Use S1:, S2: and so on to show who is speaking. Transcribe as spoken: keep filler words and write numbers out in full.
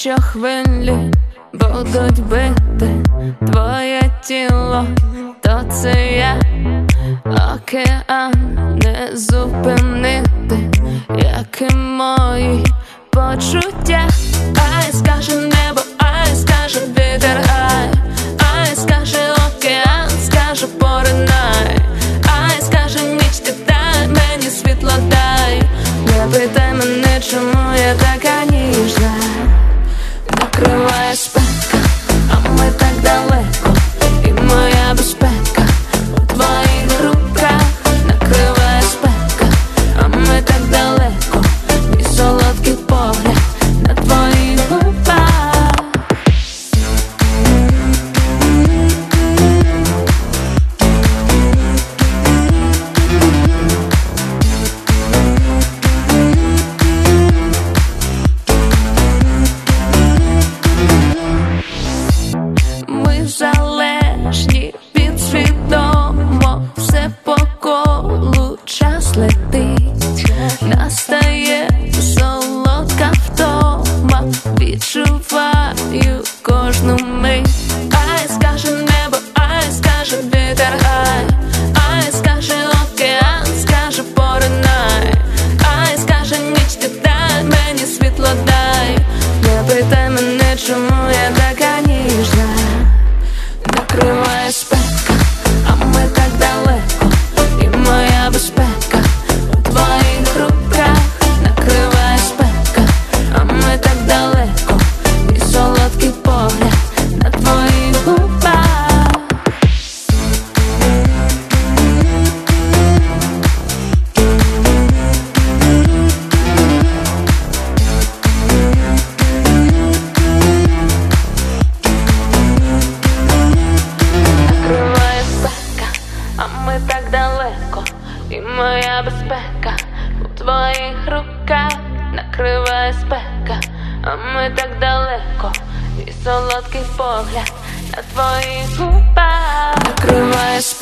S1: Якщо хвилі будуть бити твоє тіло, то це я, океан не зупинити, як і мої почуття. Ай, скаже небо, ай, скаже вітер, ай, ай, скаже океан, скаже поринай, ай, скаже ніч, ти дай мені світло, дай. Не питай мене, чому я така ніжна. Накриває спека, а ми так далеко, і моя безпека у твоїх руках. Накриває спека, а ми так далеко, мій солодкий погляд на твоїх губах. Ми залежні від свідомо, все по колу, час летить, настає солодка втома, відчуваю кожну мить. Ай, скаже небо, ай, скаже вітер, ай, ай, скаже океан, скаже поринай, ай, скаже ніч, ти дай мені світло, дай. Не питай мене, чому я така ніжна. Накриває спека, а ми так далеко, і моя безпека у твоїх руках. Накриває спека, а ми так далеко, мій солодкий погляд на твоїх губах. Накриває спека, а ми так далеко, і моя безпека у твоїх руках. Накриває спека, а ми так далеко, мій солодкий погляд на твоїх губах. Накриває спека.